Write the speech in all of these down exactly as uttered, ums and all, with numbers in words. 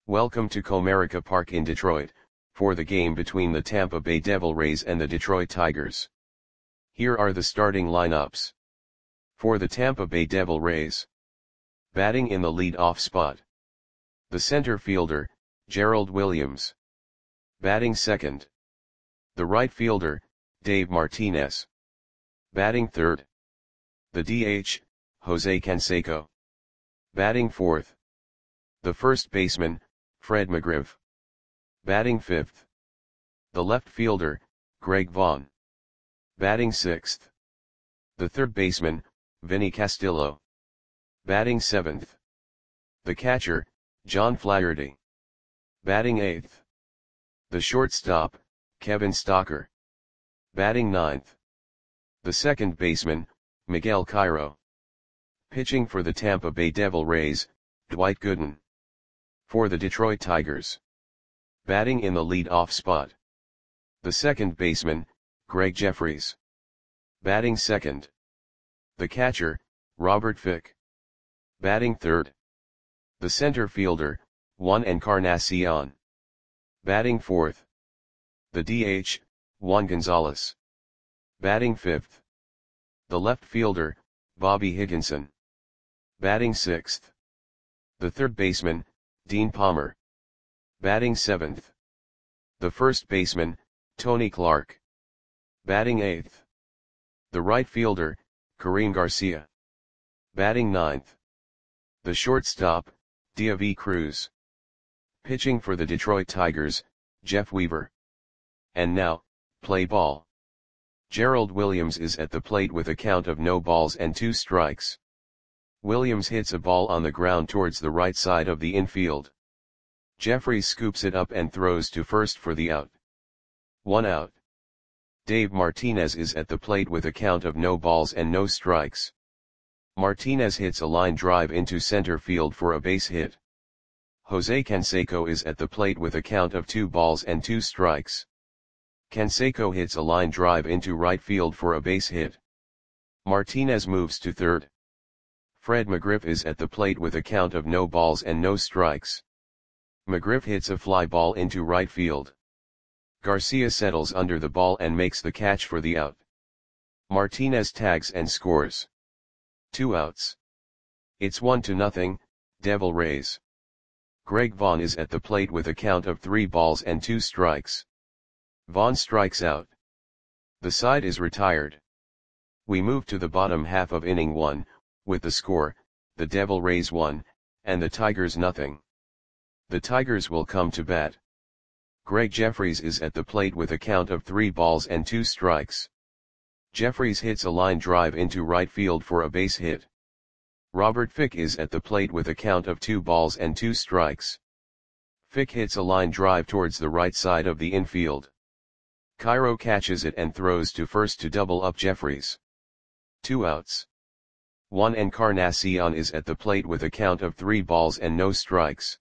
Welcome to Comerica Park in Detroit, for the game between the Tampa Bay Devil Rays and the Detroit Tigers. Here are the starting lineups. For the Tampa Bay Devil Rays. Batting in the lead-off spot. The center fielder, Gerald Williams. Batting second. The right fielder, Dave Martinez. Batting third. The D H, Jose Canseco. Batting fourth. The first baseman, Fred McGriff. Batting fifth. The left fielder, Greg Vaughn. Batting sixth. The third baseman, Vinny Castillo. Batting seventh. The catcher, John Flaherty. Batting eighth. The shortstop, Kevin Stocker. Batting ninth. The second baseman, Miguel Cairo. Pitching for the Tampa Bay Devil Rays, Dwight Gooden. For the Detroit Tigers. Batting in the lead-off spot. The second baseman, Greg Jeffries. Batting second. The catcher, Robert Fick. Batting third. The center fielder, Juan Encarnacion. Batting fourth. The D H, Juan Gonzalez. Batting fifth. The left fielder, Bobby Higginson. Batting sixth. The third baseman, Dean Palmer. Batting seventh. The first baseman, Tony Clark. Batting eighth. The right fielder, Kareem Garcia. Batting ninth. The shortstop, Deivi Cruz. Pitching for the Detroit Tigers, Jeff Weaver. And now, play ball. Gerald Williams is at the plate with a count of no balls and two strikes. Williams hits a ball on the ground towards the right side of the infield. Jeffries scoops it up and throws to first for the out. One out. Dave Martinez is at the plate with a count of no balls and no strikes. Martinez hits a line drive into center field for a base hit. Jose Canseco is at the plate with a count of two balls and two strikes. Canseco hits a line drive into right field for a base hit. Martinez moves to third. Fred McGriff is at the plate with a count of no balls and no strikes. McGriff hits a fly ball into right field. Garcia settles under the ball and makes the catch for the out. Martinez tags and scores. Two outs. It's one to nothing, Devil Rays. Greg Vaughn is at the plate with a count of three balls and two strikes. Vaughn strikes out. The side is retired. We move to the bottom half of inning one, with the score, the Devil Rays one, and the Tigers nothing. The Tigers will come to bat. Greg Jeffries is at the plate with a count of three balls and two strikes. Jeffries hits a line drive into right field for a base hit. Robert Fick is at the plate with a count of two balls and two strikes. Fick hits a line drive towards the right side of the infield. Cairo catches it and throws to first to double up Jeffries. Two outs. Juan Encarnacion is at the plate with a count of three balls and no strikes.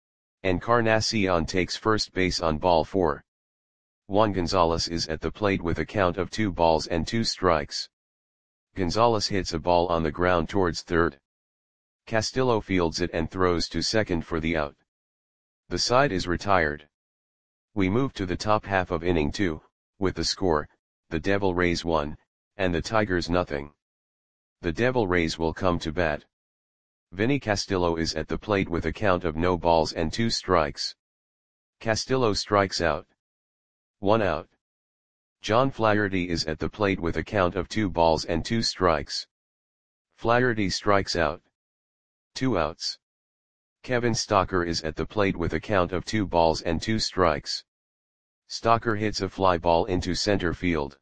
Encarnacion takes first base on ball four. Juan Gonzalez is at the plate with a count of two balls and two strikes. Gonzalez hits a ball on the ground towards third. Castillo fields it and throws to second for the out. The side is retired. We move to the top half of inning two, with the score, the Devil Rays one, and the Tigers nothing. The Devil Rays will come to bat. Vinny Castillo is at the plate with a count of no balls and two strikes. Castillo strikes out. One out. John Flaherty is at the plate with a count of two balls and two strikes. Flaherty strikes out. Two outs. Kevin Stocker is at the plate with a count of two balls and two strikes. Stocker hits a fly ball into center field.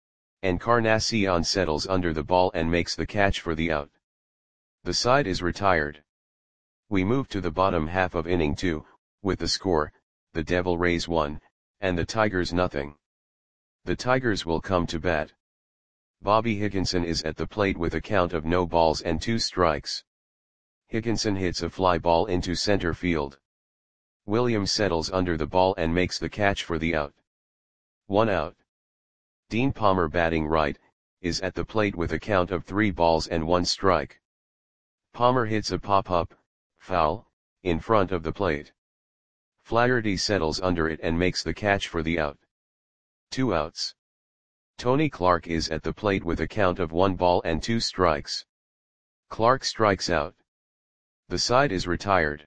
Encarnacion settles under the ball and makes the catch for the out. The side is retired. We move to the bottom half of inning two, with the score, the Devil Rays one, and the Tigers nothing. The Tigers will come to bat. Bobby Higginson is at the plate with a count of no balls and two strikes. Higginson hits a fly ball into center field. Williams settles under the ball and makes the catch for the out. One out. Dean Palmer, batting right, is at the plate with a count of three balls and one strike. Palmer hits a pop-up, foul, in front of the plate. Flaherty settles under it and makes the catch for the out. Two outs. Tony Clark is at the plate with a count of one ball and two strikes. Clark strikes out. The side is retired.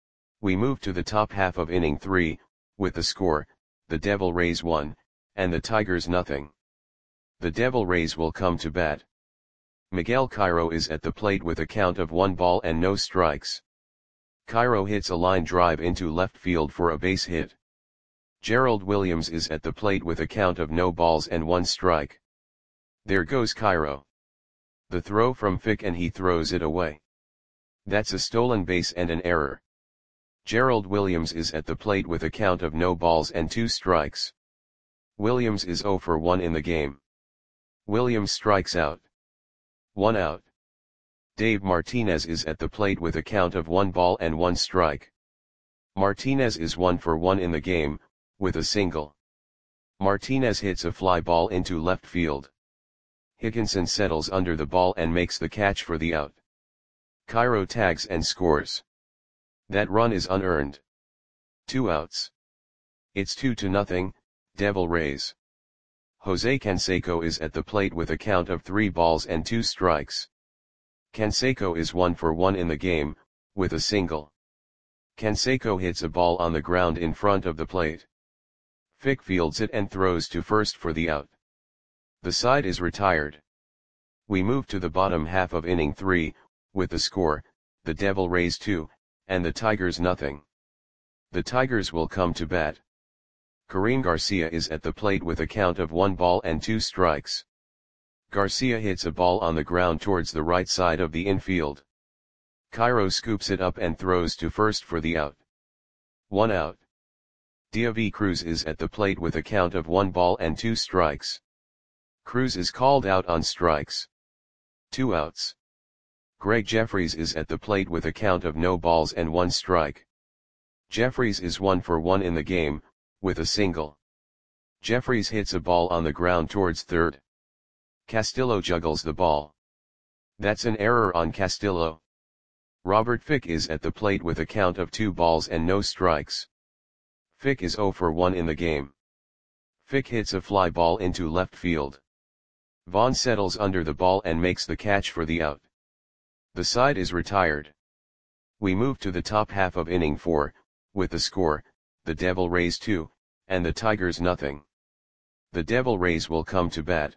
We move to the top half of inning three, with the score, the Devil Rays one, and the Tigers nothing. The Devil Rays will come to bat. Miguel Cairo is at the plate with a count of one ball and no strikes. Cairo hits a line drive into left field for a base hit. Gerald Williams is at the plate with a count of no balls and one strike. There goes Cairo. The throw from Fick and he throws it away. That's a stolen base and an error. Gerald Williams is at the plate with a count of no balls and two strikes. Williams is oh for one in the game. Williams strikes out. One out. Dave Martinez is at the plate with a count of one ball and one strike. Martinez is one for one in the game, with a single. Martinez hits a fly ball into left field. Higginson settles under the ball and makes the catch for the out. Cairo tags and scores. That run is unearned. Two outs. It's two to nothing, Devil Rays. Jose Canseco is at the plate with a count of three balls and two strikes. Canseco is one for one in the game, with a single. Canseco hits a ball on the ground in front of the plate. Fick fields it and throws to first for the out. The side is retired. We move to the bottom half of inning three, with the score, the Devil Rays two, and the Tigers nothing. The Tigers will come to bat. Karim Garcia is at the plate with a count of one ball and two strikes. Garcia hits a ball on the ground towards the right side of the infield. Cairo scoops it up and throws to first for the out. One out. Deivi Cruz is at the plate with a count of one ball and two strikes. Cruz is called out on strikes. Two outs. Greg Jeffries is at the plate with a count of no balls and one strike. Jeffries is one for one in the game, with a single. Jeffries hits a ball on the ground towards third. Castillo juggles the ball. That's an error on Castillo. Robert Fick is at the plate with a count of two balls and no strikes. Fick is oh for one in the game. Fick hits a fly ball into left field. Vaughn settles under the ball and makes the catch for the out. The side is retired. We move to the top half of inning four, with the score, the Devil Rays two, and the Tigers nothing. The Devil Rays will come to bat.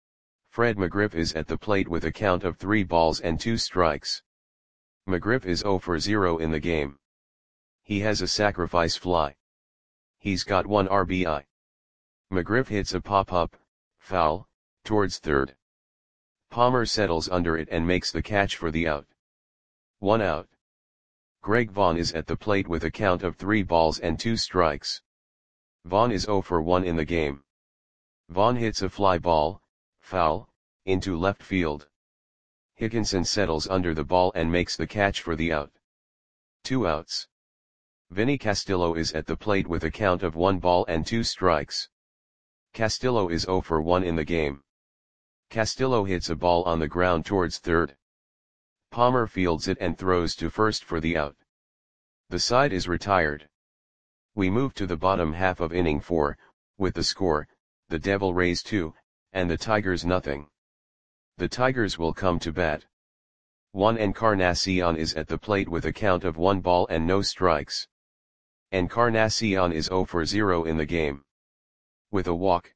Fred McGriff is at the plate with a count of three balls and two strikes. McGriff is oh for zero in the game. He has a sacrifice fly. He's got one R B I. McGriff hits a pop-up, foul, towards third. Palmer settles under it and makes the catch for the out. One out. Greg Vaughn is at the plate with a count of three balls and two strikes. Vaughn is oh for one in the game. Vaughn hits a fly ball, foul, into left field. Higginson settles under the ball and makes the catch for the out. Two outs. Vinny Castillo is at the plate with a count of one ball and two strikes. Castillo is oh for one in the game. Castillo hits a ball on the ground towards third. Palmer fields it and throws to first for the out. The side is retired. We move to the bottom half of inning four, with the score, the Devil Rays two, and the Tigers nothing. The Tigers will come to bat. Juan Encarnacion is at the plate with a count of one ball and no strikes. Encarnacion is oh for zero in the game. With a walk.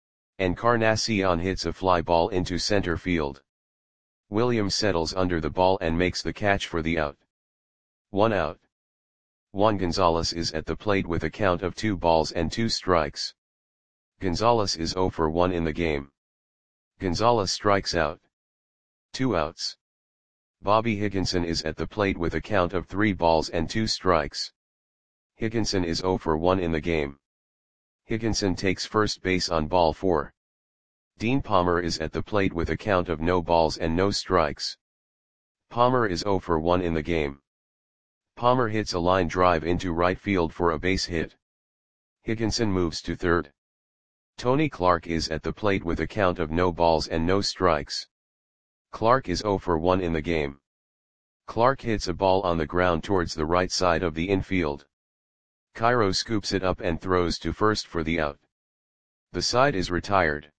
Encarnacion hits a fly ball into center field. Williams settles under the ball and makes the catch for the out. One out. Juan Gonzalez is at the plate with a count of two balls and two strikes. Gonzalez is oh for one in the game. Gonzalez strikes out. Two outs. Bobby Higginson is at the plate with a count of three balls and two strikes. Higginson is oh for one in the game. Higginson takes first base on ball four. Dean Palmer is at the plate with a count of no balls and no strikes. Palmer is oh for one in the game. Palmer hits a line drive into right field for a base hit. Higginson moves to third. Tony Clark is at the plate with a count of no balls and no strikes. Clark is oh for one in the game. Clark hits a ball on the ground towards the right side of the infield. Cairo scoops it up and throws to first for the out. The side is retired.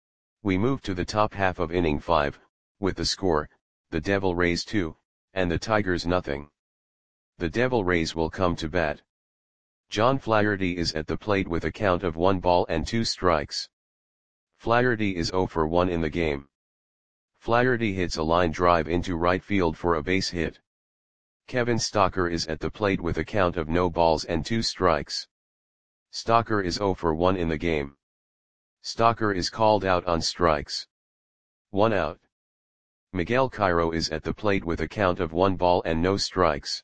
We move to the top half of inning five, with the score, the Devil Rays two, and the Tigers nothing. The Devil Rays will come to bat. John Flaherty is at the plate with a count of one ball and two strikes. Flaherty is zero for one in the game. Flaherty hits a line drive into right field for a base hit. Kevin Stocker is at the plate with a count of no balls and two strikes. Stocker is zero for one in the game. Stocker is called out on strikes. One out. Miguel Cairo is at the plate with a count of one ball and no strikes.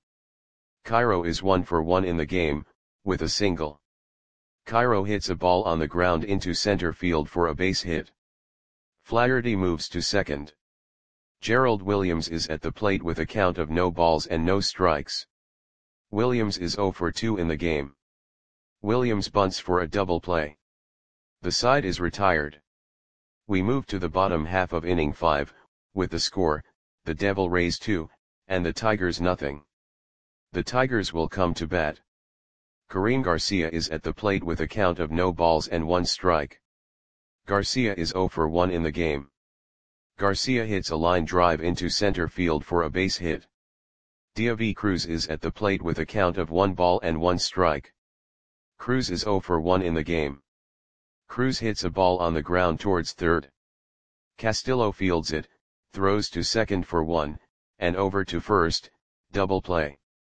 Cairo is one for one in the game, with a single. Cairo hits a ball on the ground into center field for a base hit. Flaherty moves to second. Gerald Williams is at the plate with a count of no balls and no strikes. Williams is zero for two in the game. Williams bunts for a double play. The side is retired. We move to the bottom half of inning five, with the score, the Devil Rays two, and the Tigers nothing. The Tigers will come to bat. Karim Garcia is at the plate with a count of no balls and one strike. Garcia is zero for one in the game. Garcia hits a line drive into center field for a base hit. Diavi Cruz is at the plate with a count of one ball and one strike. Cruz is zero for one in the game. Cruz hits a ball on the ground towards third. Castillo fields it, throws to second for one, and over to first, double play.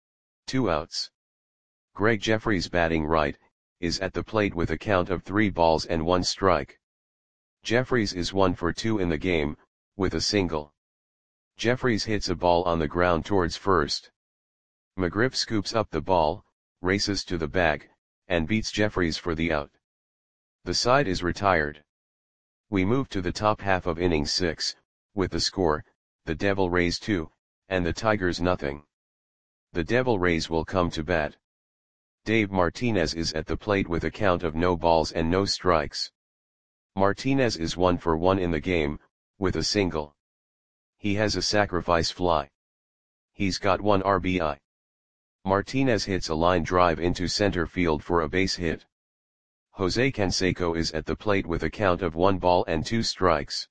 Two outs. Greg Jeffries batting right, is at the plate with a count of three balls and one strike. Jeffries is one for two in the game, with a single. Jeffries hits a ball on the ground towards first. McGriff scoops up the ball, races to the bag, and beats Jeffries for the out. The side is retired. We move to the top half of inning six, with the score, the Devil Rays two, and the Tigers nothing. The Devil Rays will come to bat. Dave Martinez is at the plate with a count of no balls and no strikes. Martinez is one for one in the game, with a single. He has a sacrifice fly. He's got one R B I. Martinez hits a line drive into center field for a base hit. Jose Canseco is at the plate with a count of one ball and two strikes.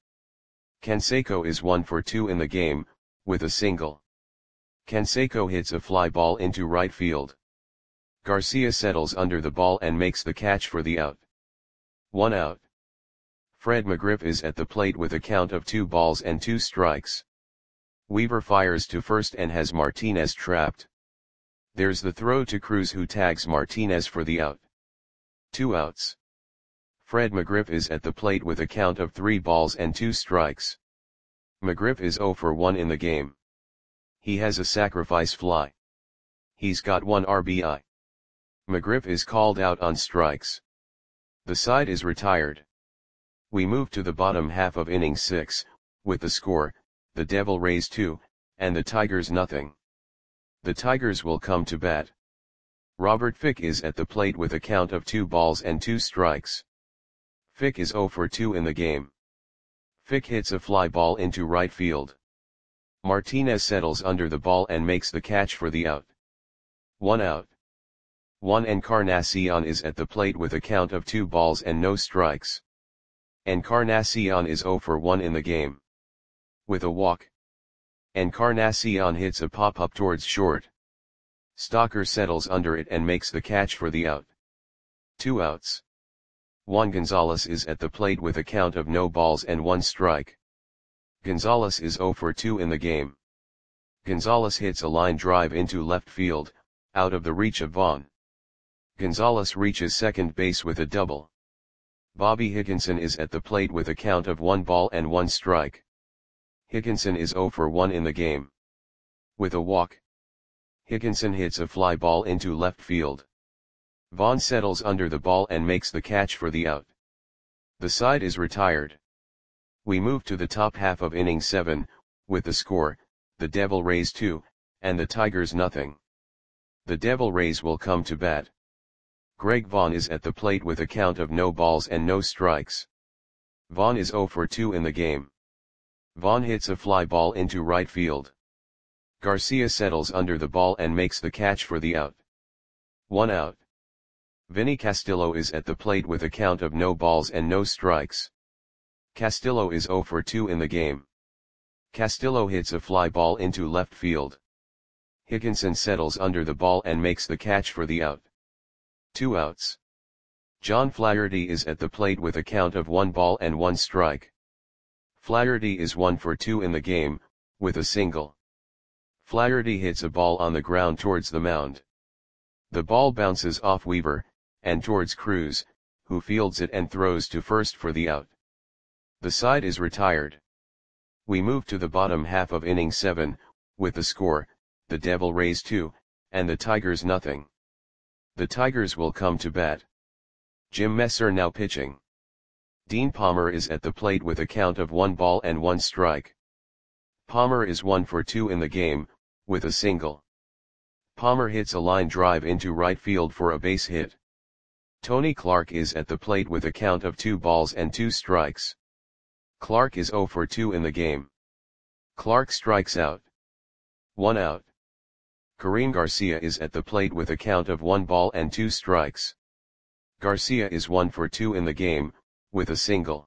Canseco is one for two in the game, with a single. Canseco hits a fly ball into right field. Garcia settles under the ball and makes the catch for the out. One out. Fred McGriff is at the plate with a count of two balls and two strikes. Weaver fires to first and has Martinez trapped. There's the throw to Cruz, who tags Martinez for the out. Two outs. Fred McGriff is at the plate with a count of three balls and two strikes. McGriff is zero for one in the game. He has a sacrifice fly. He's got one R B I. McGriff is called out on strikes. The side is retired. We move to the bottom half of inning six, with the score, the Devil Rays two, and the Tigers nothing. The Tigers will come to bat. Robert Fick is at the plate with a count of two balls and two strikes. Fick is zero for two in the game. Fick hits a fly ball into right field. Martinez settles under the ball and makes the catch for the out. One out. Juan Encarnacion is at the plate with a count of two balls and no strikes. Encarnacion is zero for one in the game. With a walk. Encarnacion hits a pop-up towards short. Stocker settles under it and makes the catch for the out. Two outs. Juan Gonzalez is at the plate with a count of no balls and one strike. Gonzalez is zero for two in the game. Gonzalez hits a line drive into left field, out of the reach of Vaughn. Gonzalez reaches second base with a double. Bobby Higginson is at the plate with a count of one ball and one strike. Higginson is zero for one in the game. With a walk. Higginson hits a fly ball into left field. Vaughn settles under the ball and makes the catch for the out. The side is retired. We move to the top half of inning seven, with the score, the Devil Rays two, and the Tigers nothing. The Devil Rays will come to bat. Greg Vaughn is at the plate with a count of no balls and no strikes. Vaughn is zero for two in the game. Vaughn hits a fly ball into right field. Garcia settles under the ball and makes the catch for the out. One out. Vinny Castillo is at the plate with a count of no balls and no strikes. Castillo is zero for two in the game. Castillo hits a fly ball into left field. Higginson settles under the ball and makes the catch for the out. Two outs. John Flaherty is at the plate with a count of one ball and one strike. Flaherty is one for two in the game, with a single. Flaherty hits a ball on the ground towards the mound. The ball bounces off Weaver, and towards Cruz, who fields it and throws to first for the out. The side is retired. We move to the bottom half of inning seven, with the score, the Devil Rays two, and the Tigers nothing. The Tigers will come to bat. Jim Messer now pitching. Dean Palmer is at the plate with a count of one ball and one strike. Palmer is one for two in the game, with a single. Palmer hits a line drive into right field for a base hit. Tony Clark is at the plate with a count of two balls and two strikes. Clark is zero for two in the game. Clark strikes out. One out. Kareem Garcia is at the plate with a count of one ball and two strikes. Garcia is one for two in the game, with a single.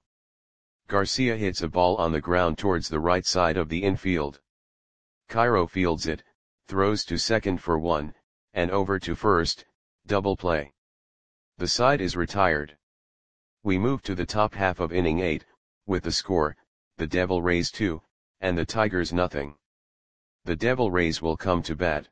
Garcia hits a ball on the ground towards the right side of the infield. Cairo fields it, throws to second for one, and over to first, double play. The side is retired. We move to the top half of inning eight, with the score, the Devil Rays two, and the Tigers nothing. The Devil Rays will come to bat.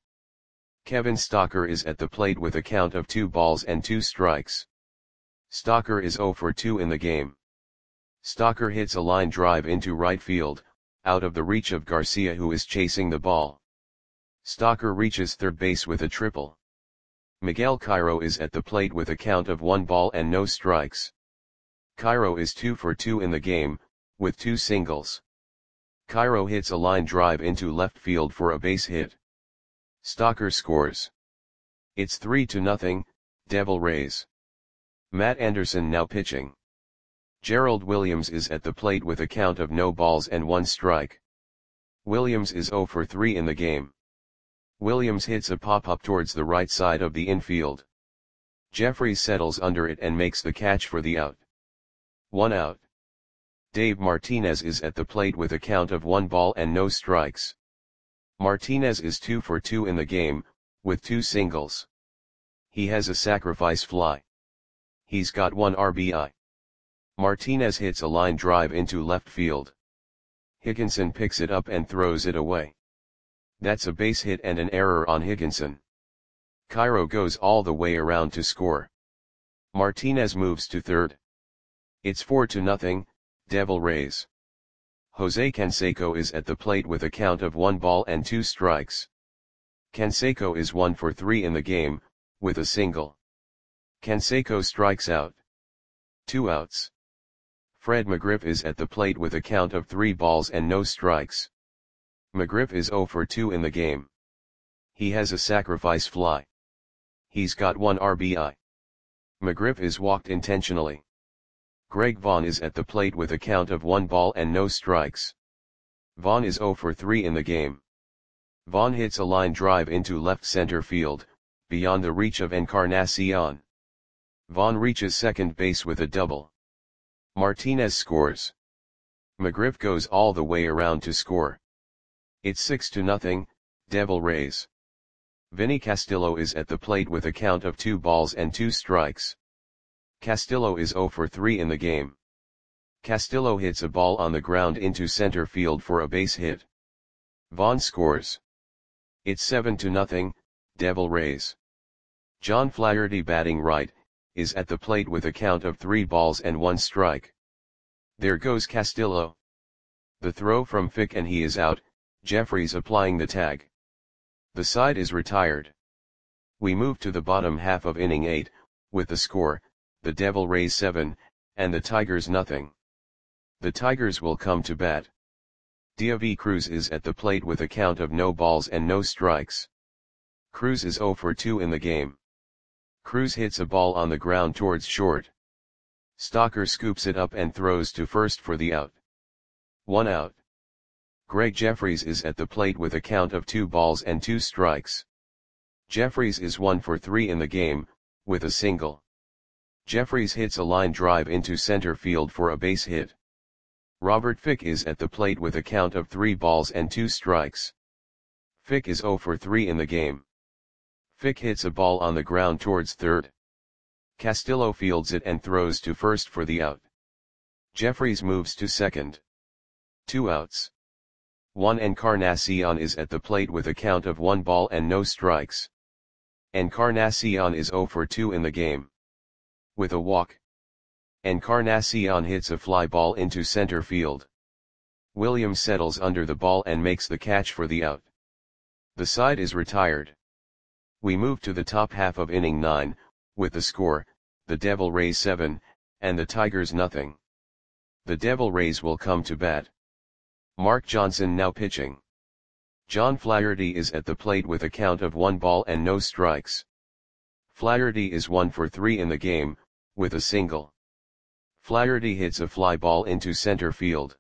Kevin Stocker is at the plate with a count of two balls and two strikes. Stocker is zero for two in the game. Stocker hits a line drive into right field, out of the reach of Garcia who is chasing the ball. Stocker reaches third base with a triple. Miguel Cairo is at the plate with a count of one ball and no strikes. Cairo is two for two in the game, with two singles. Cairo hits a line drive into left field for a base hit. Stocker scores. It's three to nothing, Devil Rays. Matt Anderson now pitching. Gerald Williams is at the plate with a count of no balls and one strike. Williams is zero for three in the game. Williams hits a pop-up towards the right side of the infield. Jeffries settles under it and makes the catch for the out. One out. Dave Martinez is at the plate with a count of one ball and no strikes. Martinez is two for two in the game, with two singles. He has a sacrifice fly. He's got one R B I. Martinez hits a line drive into left field. Higginson picks it up and throws it away. That's a base hit and an error on Higginson. Cairo goes all the way around to score. Martinez moves to third. It's four to nothing, Devil Rays. Jose Canseco is at the plate with a count of one ball and two strikes. Canseco is one for three in the game, with a single. Canseco strikes out. Two outs. Fred McGriff is at the plate with a count of three balls and no strikes. McGriff is zero for two in the game. He has a sacrifice fly. He's got one R B I. McGriff is walked intentionally. Greg Vaughn is at the plate with a count of one ball and no strikes. Vaughn is zero for three in the game. Vaughn hits a line drive into left center field, beyond the reach of Encarnacion. Vaughn reaches second base with a double. Martinez scores. McGriff goes all the way around to score. It's six to nothing, Devil Rays. Vinny Castillo is at the plate with a count of two balls and two strikes. Castillo is zero for three in the game. Castillo hits a ball on the ground into center field for a base hit. Vaughn scores. It's seven to nothing, Devil Rays. John Flaherty batting right, is at the plate with a count of three balls and one strike. There goes Castillo. The throw from Fick and he is out, Jeffries applying the tag. The side is retired. We move to the bottom half of inning eight, with the score, the Devil Rays seven, and the Tigers nothing. The Tigers will come to bat. David Cruz is at the plate with a count of no balls and no strikes. Cruz is zero for two in the game. Cruz hits a ball on the ground towards short. Stocker scoops it up and throws to first for the out. One out. Greg Jeffries is at the plate with a count of two balls and two strikes. Jeffries is one for three in the game, with a single. Jeffries hits a line drive into center field for a base hit. Robert Fick is at the plate with a count of three balls and two strikes. Fick is zero for three in the game. Fick hits a ball on the ground towards third. Castillo fields it and throws to first for the out. Jeffries moves to second. Two outs. Juan Encarnacion is at the plate with a count of one ball and no strikes. Encarnacion is zero for two in the game. With a walk, Encarnacion hits a fly ball into center field. Williams settles under the ball and makes the catch for the out. The side is retired. We move to the top half of inning nine, with the score, the Devil Rays seven, and the Tigers nothing. The Devil Rays will come to bat. Mark Johnson now pitching. John Flaherty is at the plate with a count of one ball and no strikes. Flaherty is one for three in the game, with a single. Flaherty hits a fly ball into center field.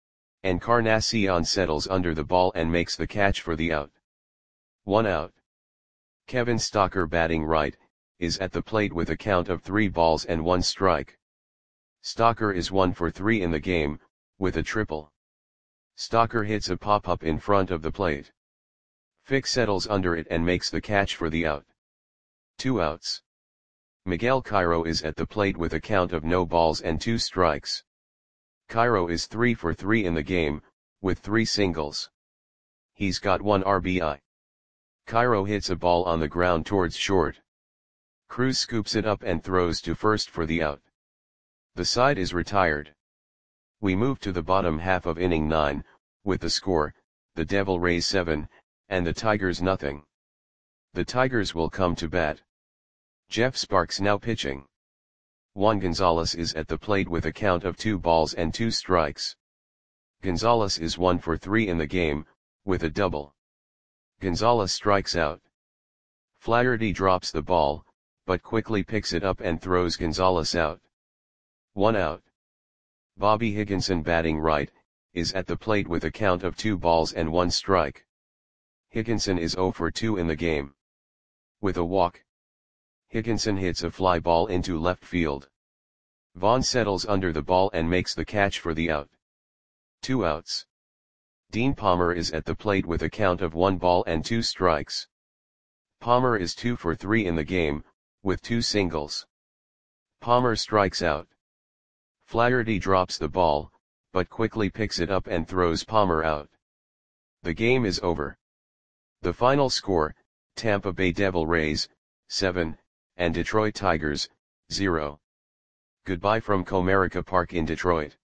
Encarnacion settles under the ball and makes the catch for the out. One out. Kevin Stocker, batting right, is at the plate with a count of three balls and one strike. Stocker is one for three in the game, with a triple. Stocker hits a pop-up in front of the plate. Fick settles under it and makes the catch for the out. Two outs. Miguel Cairo is at the plate with a count of no balls and two strikes. Cairo is three for three in the game, with three singles. He's got one R B I. Cairo hits a ball on the ground towards short. Cruz scoops it up and throws to first for the out. The side is retired. We move to the bottom half of inning nine, with the score, the Devil Rays seven, and the Tigers nothing. The Tigers will come to bat. Jeff Sparks now pitching. Juan Gonzalez is at the plate with a count of two balls and two strikes. Gonzalez is one for three in the game, with a double. Gonzalez strikes out. Flaherty drops the ball, but quickly picks it up and throws Gonzalez out. One out. Bobby Higginson, batting right, is at the plate with a count of two balls and one strike. Higginson is zero for two in the game. With a walk, Higginson hits a fly ball into left field. Vaughn settles under the ball and makes the catch for the out. Two outs. Dean Palmer is at the plate with a count of one ball and two strikes. Palmer is two for three in the game, with two singles. Palmer strikes out. Flaherty drops the ball, but quickly picks it up and throws Palmer out. The game is over. The final score, Tampa Bay Devil Rays, seven, and Detroit Tigers, zero. Goodbye from Comerica Park in Detroit.